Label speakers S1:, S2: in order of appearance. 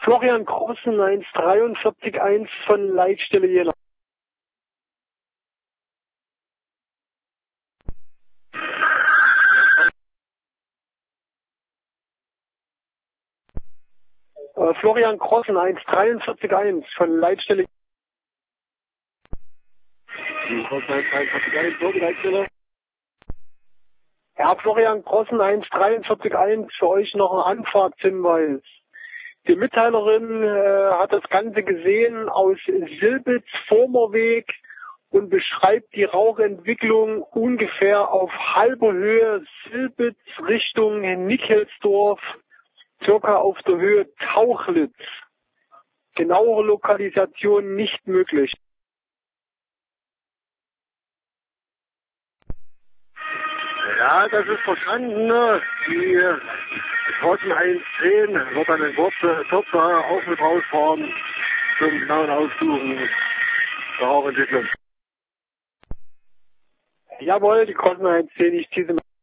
S1: Florian Grossen 143.1 von Leitstelle Jena. Florian Grossen 143.1 von Leitstelle.
S2: Grossen 143.1, wo die Leitstelle?
S1: Ja, Florian Grossen 143.1, für euch noch ein Anfahrtshinweis. Die Mitteilerin hat das Ganze gesehen aus Silbitz Vormerweg und beschreibt die Rauchentwicklung ungefähr auf halber Höhe Silbitz Richtung Nickelsdorf, circa auf der Höhe Tauchlitz. Genauere Lokalisation nicht möglich.
S2: Ja, das ist verstanden. Die Grossen 110 wird dann in Kürze auch mit rausfahren zum genauen Aussuchen der Rauchentwicklung.
S1: Jawohl, die Grossen 110, ich ziehe sie